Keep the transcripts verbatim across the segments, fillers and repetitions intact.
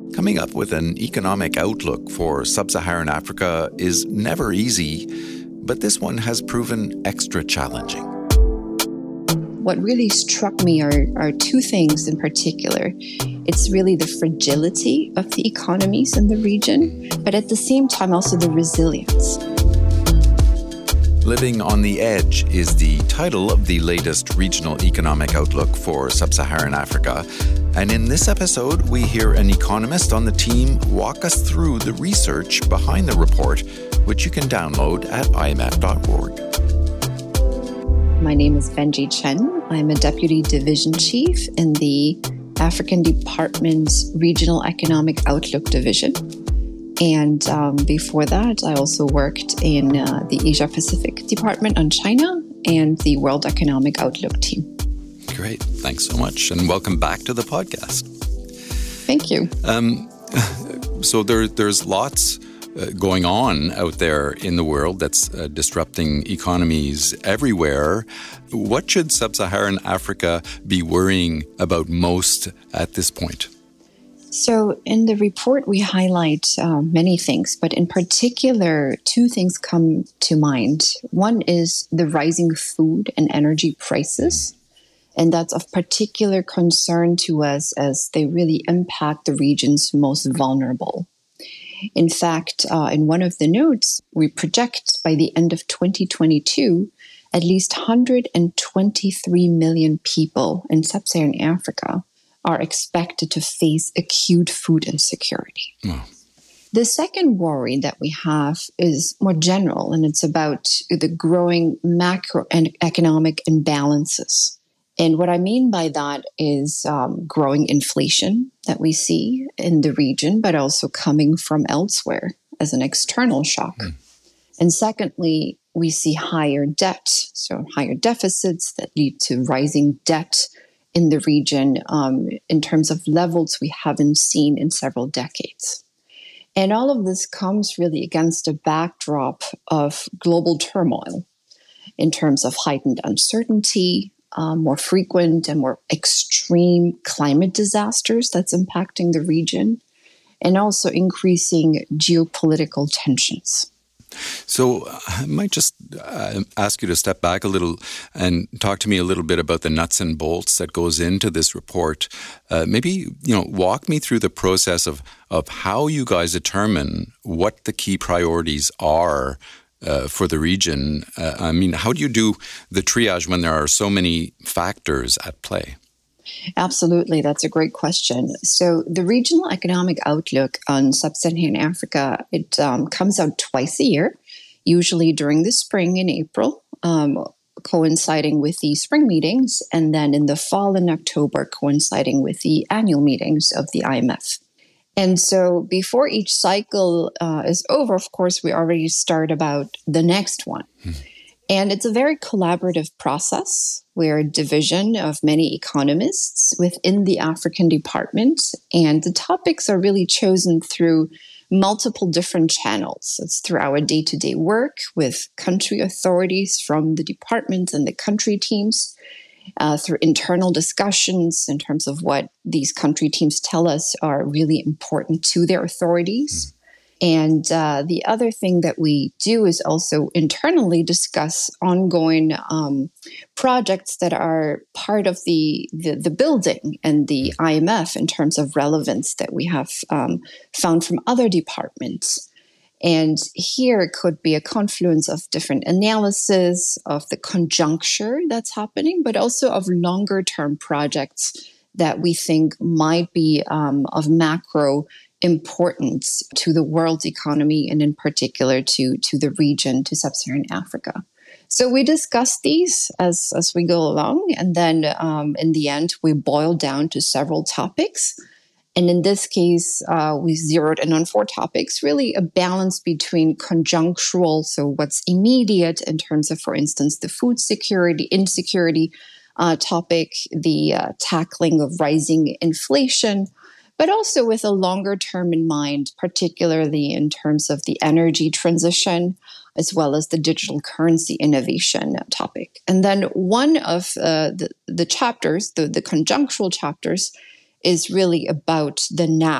Coming up with an economic outlook for sub-Saharan Africa is never easy, but this one has proven extra challenging. What really struck me are, are two things in particular. It's really the fragility of the economies in the region, but at the same time also the resilience. Living on the Edge is the title of the latest regional economic outlook for sub-Saharan Africa. And in this episode, we hear an economist on the team walk us through the research behind the report, which you can download at I M F dot org. My name is Benji Chen. I'm a Deputy Division Chief in the African Department's Regional Economic Outlook Division. And um, before that, I also worked in uh, the Asia Pacific Department on China and the World Economic Outlook team. Great. Thanks so much. And welcome back to the podcast. Thank you. Um, so there, there's lots uh, going on out there in the world that's uh, disrupting economies everywhere. What should sub-Saharan Africa be worrying about most at this point? So in the report, we highlight uh, many things, but in particular, two things come to mind. One is the rising food and energy prices, and that's of particular concern to us as they really impact the region's most vulnerable. In fact, uh, in one of the notes, we project by the end of twenty twenty-two, at least one hundred twenty-three million people in sub-Saharan Africa are expected to face acute food insecurity. Oh. The second worry that we have is more general, and it's about the growing macroeconomic imbalances. And what I mean by that is um, growing inflation that we see in the region, but also coming from elsewhere as an external shock. Mm. And secondly, we see higher debt, so higher deficits that lead to rising debt in the region um, in terms of levels we haven't seen in several decades. And all of this comes really against a backdrop of global turmoil in terms of heightened uncertainty, um, more frequent and more extreme climate disasters that's impacting the region, and also increasing geopolitical tensions. So I might just uh, ask you to step back a little and talk to me a little bit about the nuts and bolts that goes into this report. Uh, maybe, you know, walk me through the process of, of how you guys determine what the key priorities are uh, for the region. Uh, I mean, how do you do the triage when there are so many factors at play? Absolutely. That's a great question. So the Regional Economic Outlook on Sub-Saharan Africa, it um, comes out twice a year, usually during the spring in April, um, coinciding with the spring meetings, and then in the fall in October, coinciding with the annual meetings of the I M F. And so before each cycle uh, is over, of course, we already start about the next one. Hmm. And it's a very collaborative process. We're a division of many economists within the African department, and the topics are really chosen through multiple different channels. It's through our day-to-day work with country authorities from the department and the country teams, uh, through internal discussions in terms of what these country teams tell us are really important to their authorities. Mm. And uh, the other thing that we do is also internally discuss ongoing um, projects that are part of the, the the building and the I M F in terms of relevance that we have um, found from other departments. And here it could be a confluence of different analysis of the conjuncture that's happening, but also of longer term projects that we think might be um, of macro importance to the world's economy and in particular to, to the region, to sub-Saharan Africa. So we discuss these as, as we go along, and then um, in the end, we boil down to several topics. And in this case, uh, we zeroed in on four topics, really a balance between conjunctural, so what's immediate in terms of, for instance, the food security, insecurity uh, topic, the uh, tackling of rising inflation, but also with a longer term in mind, particularly in terms of the energy transition, as well as the digital currency innovation topic. And then one of uh, the, the chapters, the, the conjunctural chapters, is really about the now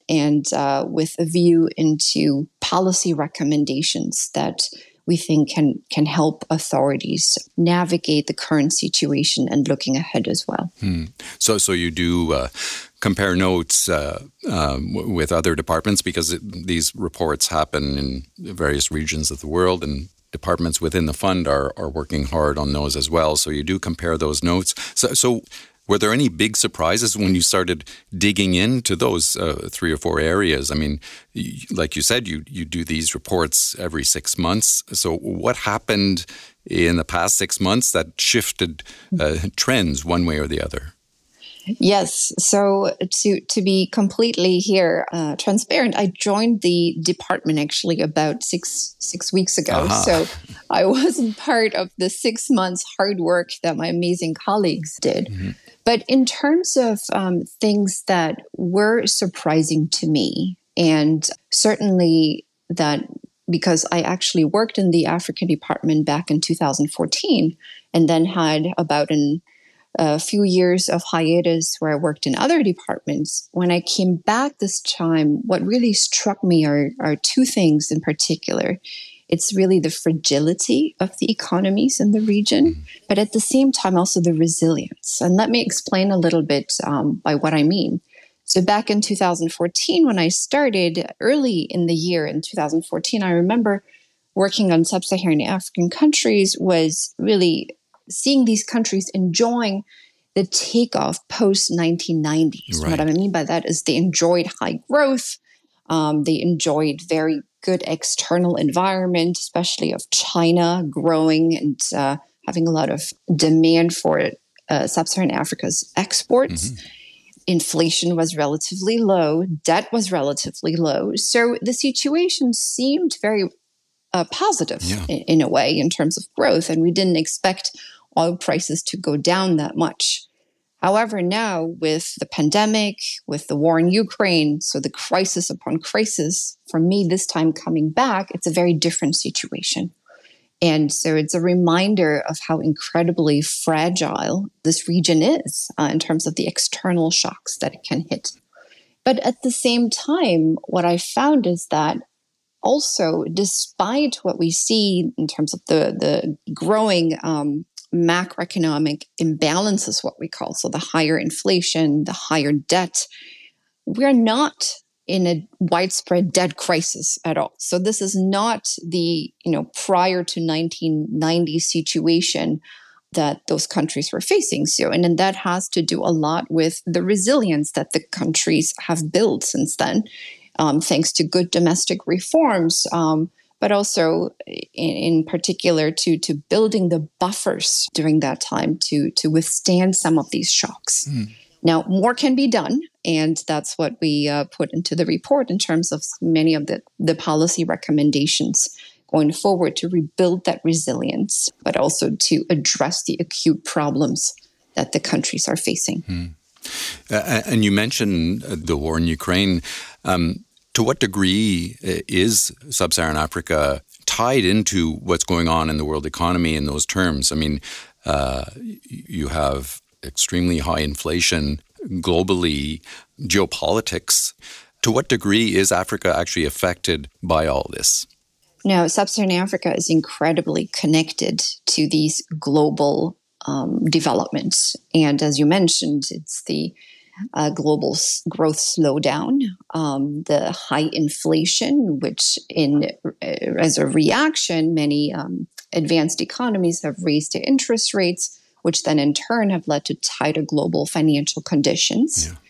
and uh, with a view into policy recommendations that we think can can help authorities navigate the current situation and looking ahead as well. Hmm. So, so you do uh, compare notes uh, um, w- with other departments because it, these reports happen in various regions of the world, and departments within the fund are are working hard on those as well. So you do compare those notes. So, so were there any big surprises when you started digging into those uh, three or four areas? I mean, y- like you said, you you do these reports every six months. So what happened in the past six months that shifted uh, trends one way or the other? Yes. So to to be completely here uh, transparent, I joined the department actually about six six weeks ago. Aha. So I wasn't part of the six months hard work that my amazing colleagues did. Mm-hmm. But in terms of um, things that were surprising to me, and certainly that because I actually worked in the African department back in two thousand fourteen, and then had about an a few years of hiatus where I worked in other departments. When I came back this time, what really struck me are, are two things in particular. It's really the fragility of the economies in the region, but at the same time, also the resilience. And let me explain a little bit um, by what I mean. So back in two thousand fourteen, when I started early in the year in two thousand fourteen, I remember working on sub-Saharan African countries was really seeing these countries enjoying the takeoff post nineteen nineties. Right. What I mean by that is they enjoyed high growth. Um, they enjoyed very good external environment, especially of China growing and uh, having a lot of demand for uh, sub-Saharan Africa's exports. Mm-hmm. Inflation was relatively low. Debt was relatively low. So the situation seemed very uh, positive yeah. in, in a way in terms of growth. And we didn't expect oil prices to go down that much. However, now with the pandemic, with the war in Ukraine, so the crisis upon crisis, for me this time coming back, it's a very different situation. And so it's a reminder of how incredibly fragile this region is uh, in terms of the external shocks that it can hit. But at the same time, what I found is that also, despite what we see in terms of the, the growing um, macroeconomic imbalances, what we call, so the higher inflation, the higher debt, we're not in a widespread debt crisis at all. So this is not the, you know, prior to nineteen ninety situation that those countries were facing. So, and then that has to do a lot with the resilience that the countries have built since then, um, thanks to good domestic reforms, um, but also in, in particular to, to building the buffers during that time to, to withstand some of these shocks. Mm. Now, more can be done, and that's what we uh, put into the report in terms of many of the, the policy recommendations going forward to rebuild that resilience, but also to address the acute problems that the countries are facing. Hmm. Uh, and you mentioned the war in Ukraine. Um, to what degree is sub-Saharan Africa tied into what's going on in the world economy in those terms? I mean, uh, you have extremely high inflation globally, geopolitics. To what degree is Africa actually affected by all this? Now, sub-Saharan Africa is incredibly connected to these global um, developments. And as you mentioned, it's the uh, global growth slowdown, um, the high inflation, which in uh, as a reaction, many um, advanced economies have raised their interest rates, which then in turn have led to tighter global financial conditions. Yeah.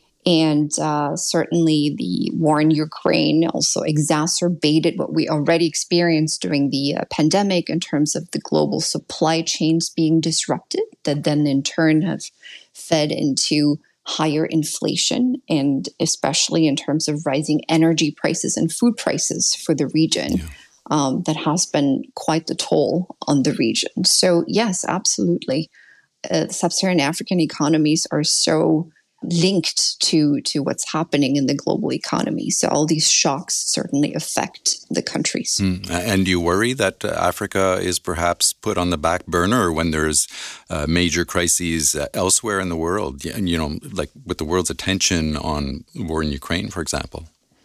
And uh, certainly the war in Ukraine also exacerbated what we already experienced during the uh, pandemic in terms of the global supply chains being disrupted, that then in turn have fed into higher inflation, and especially in terms of rising energy prices and food prices for the region. Yeah. Um, that has been quite the toll on the region. So yes, absolutely. Uh, sub-Saharan African economies are so linked to, to what's happening in the global economy. So all these shocks certainly affect the countries. Mm. And do you worry that uh, Africa is perhaps put on the back burner when there's uh, major crises uh, elsewhere in the world? And, you know, like with the world's attention on war in Ukraine, for example?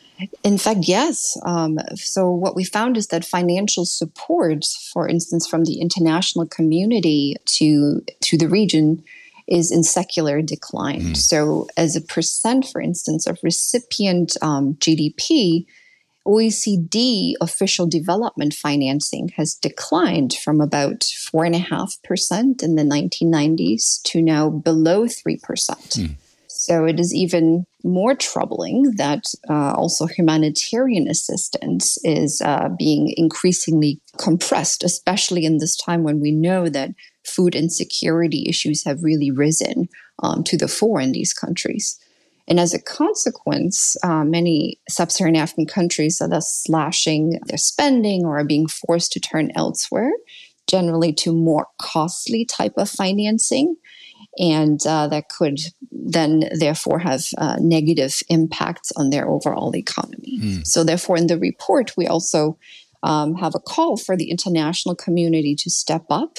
In fact, yes. Um, so what we found is that financial support, for instance, from the international community to, to the region is in secular decline. Mm. So as a percent, for instance, of recipient um, G D P, O E C D official development financing has declined from about four point five percent in the nineteen nineties to now below three percent. Mm. So it is even more troubling that uh, also humanitarian assistance is uh, being increasingly compressed, especially in this time when we know that food insecurity issues have really risen um, to the fore in these countries. And as a consequence, uh, many sub-Saharan African countries are thus slashing their spending or are being forced to turn elsewhere, generally to more costly type of financing. And uh, that could then therefore have uh, negative impacts on their overall economy. Mm. So therefore, in the report, we also um, have a call for the international community to step up.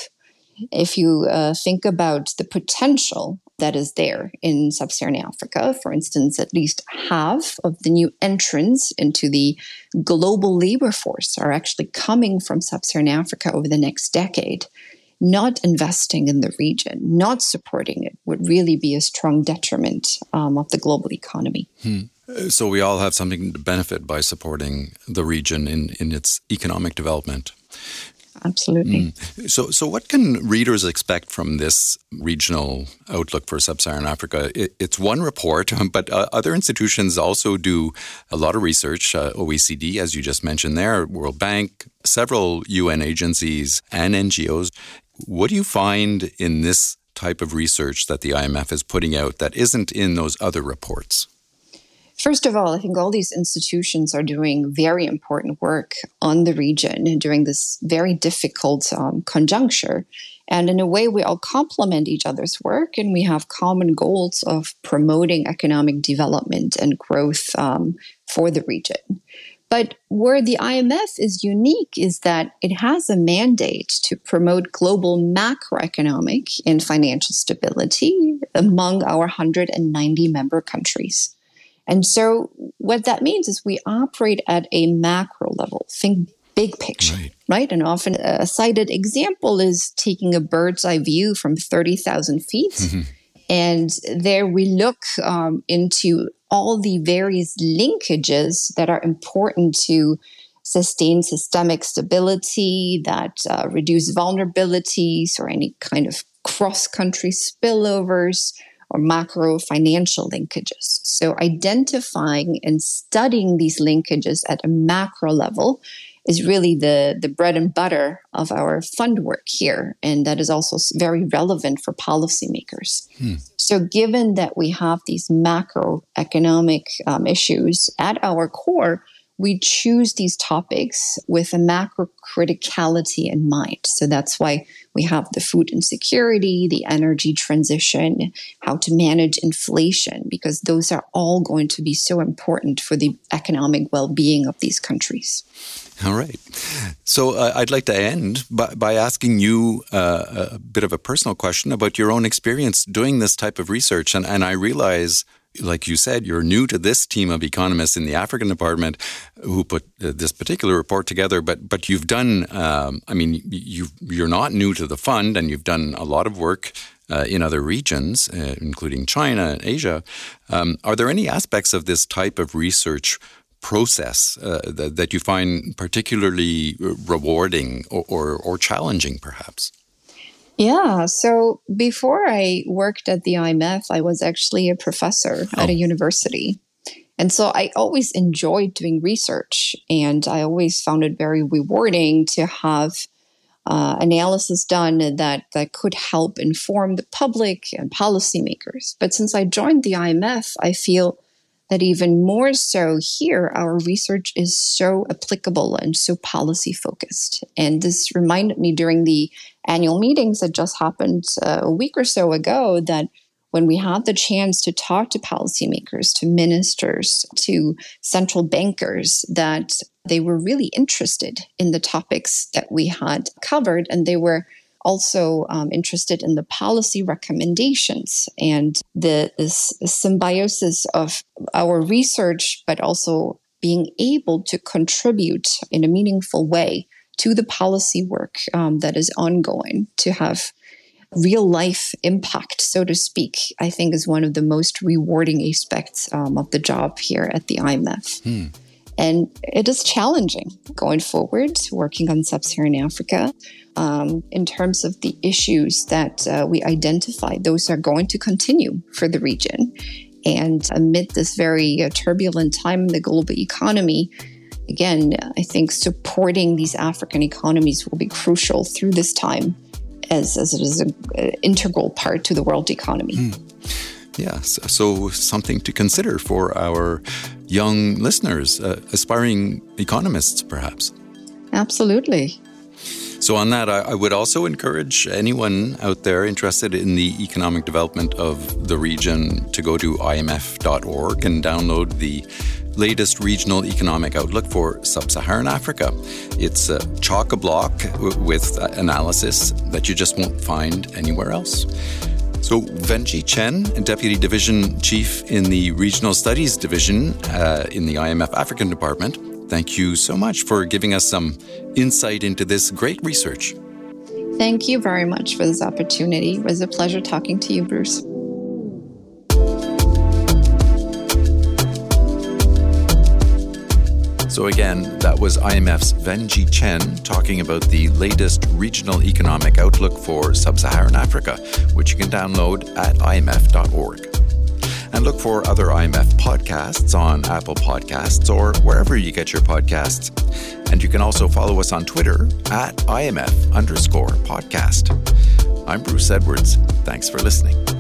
If you uh, think about the potential that is there in sub-Saharan Africa, for instance, at least half of the new entrants into the global labor force are actually coming from sub-Saharan Africa over the next decade. Not investing in the region, not supporting it would really be a strong detriment um, of the global economy. Hmm. So we all have something to benefit by supporting the region in, in its economic development. Absolutely. Mm. So so what can readers expect from this regional outlook for sub-Saharan Africa? It, it's one report, but uh, other institutions also do a lot of research. Uh, O E C D, as you just mentioned there, World Bank, several U N agencies and N G Os. What do you find in this type of research that the I M F is putting out that isn't in those other reports? First of all, I think all these institutions are doing very important work on the region during this very difficult um, conjuncture. And in a way, we all complement each other's work, and we have common goals of promoting economic development and growth um, for the region. But where the I M F is unique is that it has a mandate to promote global macroeconomic and financial stability among our one hundred ninety member countries. And so what that means is we operate at a macro level. Think big picture, right? right? And often a cited example is taking a bird's eye view from thirty thousand feet. Mm-hmm. And there we look um, into all the various linkages that are important to sustain systemic stability, that uh, reduce vulnerabilities or any kind of cross-country spillovers, or macro financial linkages. So identifying and studying these linkages at a macro level is really the, the bread and butter of our fund work here. And that is also very relevant for policymakers. Hmm. So given that we have these macroeconomic um, issues at our core, we choose these topics with a macro criticality in mind. So that's why we have the food insecurity, the energy transition, how to manage inflation, because those are all going to be so important for the economic well-being of these countries. All right. So uh, I'd like to end by, by asking you uh, a bit of a personal question about your own experience doing this type of research. And, and I realize, like you said, you're new to this team of economists in the African department who put uh, this particular report together, but but you've done, um, I mean, you you're not new to the fund, and you've done a lot of work uh, in other regions, uh, including China and Asia. Um, are there any aspects of this type of research process uh, that, that you find particularly rewarding or, or, or challenging, perhaps? Yeah. So before I worked at the I M F, I was actually a professor oh. at a university. And so I always enjoyed doing research, and I always found it very rewarding to have uh, analysis done that, that could help inform the public and policymakers. But since I joined the I M F, I feel that even more so here, our research is so applicable and so policy focused. And this reminded me during the annual meetings that just happened uh, a week or so ago that when we had the chance to talk to policymakers, to ministers, to central bankers, that they were really interested in the topics that we had covered, and they were also um, interested in the policy recommendations and the this symbiosis of our research, but also being able to contribute in a meaningful way to the policy work um, that is ongoing, to have real life impact, so to speak, I think is one of the most rewarding aspects um, of the job here at the I M F. Hmm. And it is challenging going forward, working on sub-Saharan Africa. Um, in terms of the issues that uh, we identified, those are going to continue for the region. And amid this very uh, turbulent time in the global economy, again, I think supporting these African economies will be crucial through this time, as, as it is an integral part to the world economy. Mm. Yes, so something to consider for our young listeners, uh, aspiring economists, perhaps. Absolutely. So on that, I, I would also encourage anyone out there interested in the economic development of the region to go to I M F dot org and download the latest regional economic outlook for sub-Saharan Africa. It's a chock-a-block with analysis that you just won't find anywhere else. So Wenjie Chen, Deputy Division Chief in the Regional Studies Division uh, in the I M F African Department, thank you so much for giving us some insight into this great research. Thank you very much for this opportunity. It was a pleasure talking to you, Bruce. So again, that was I M F's Wenjie Chen talking about the latest regional economic outlook for sub-Saharan Africa, which you can download at I M F dot org. And look for other I M F podcasts on Apple Podcasts or wherever you get your podcasts. And you can also follow us on Twitter at I M F underscore podcast. I'm Bruce Edwards. Thanks for listening.